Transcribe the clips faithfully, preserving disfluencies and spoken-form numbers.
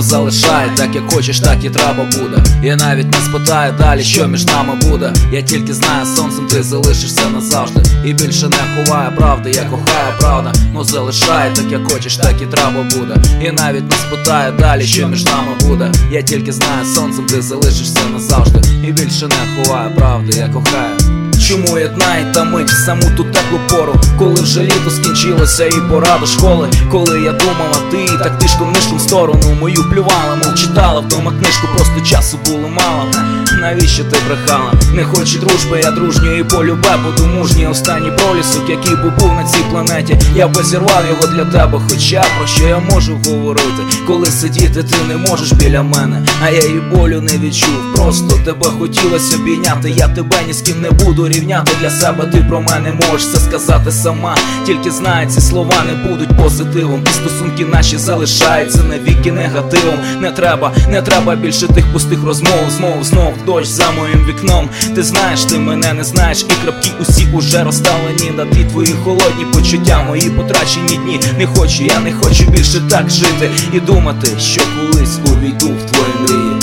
Ну залишай, так як хочеш, так і треба буде. Я навіть не спитаю далі, що між нами буде. Я тільки знаю, сонцем ти залишишся назавжди. І більше не ховаю правди, я кохаю, правда. Ну залишай, так як хочеш, так і треба буде. І навіть не спитаю далі, що між нами буде. Я тільки знаю, сонцем ти залишишся назавжди. І більше не ховаю правди, я кохаю. Чому єднає та мить в саму ту теплу пору, коли вже літо скінчилося і пора до школи. Коли я думала, ти так тишком нишком в сторону мою плювала, мов читала вдома книжку, просто часу було мало. Навіщо ти брехала? Не хочу дружби, я дружньої і полюбе буду мужній. Останній пролісок, який би був на цій планеті, я б зірвав його для тебе. Хоча про що я можу говорити, коли сидіти ти не можеш біля мене, а я і болю не відчув. Просто тебе хотілося обійняти, я тебе ні з ким не буду рівняти. Для себе ти про мене можеш це сказати сама. Тільки знай, ці слова не будуть позитивом, і стосунки наші залишаються навіки негативом. Не треба, не треба більше тих пустих розмов. Знову, знов дощ за моїм вікном. Ти знаєш, ти мене не знаєш, і крапки усі уже розставлені на ті твої холодні почуття, мої потрачені дні. Не хочу, я не хочу більше так жити і думати, що колись увійду в твої мрії.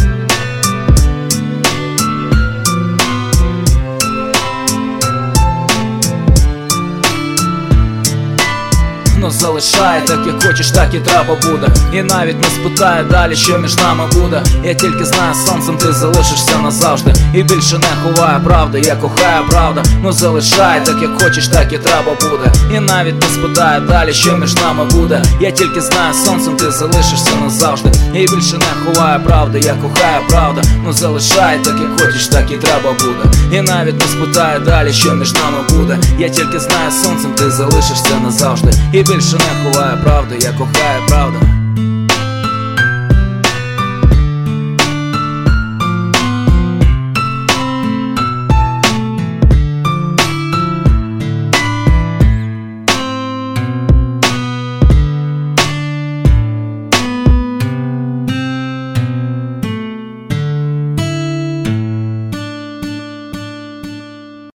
Ну залишай, так як хочеш, так і треба буде. І навіть не спитаю далі, що між нами буде. Я тільки знаю, сонцем ти залишишся назавжди. І більше не ховаю правди, я кохаю, правда. Ну залишай, так як хочеш, так і треба буде. І навіть не спитаю далі, що між нами буде. Я тільки знаю, сонцем ти залишишся назавжди. І більше не ховаю правди, я кохаю, правда. Ну залишай, так як хочеш, так і треба буде. І навіть не спитаю далі, що між нами буде. Я тільки знаю, сонцем ти залишишся назавжди. І більше не ховаю правди, я кохаю, правда.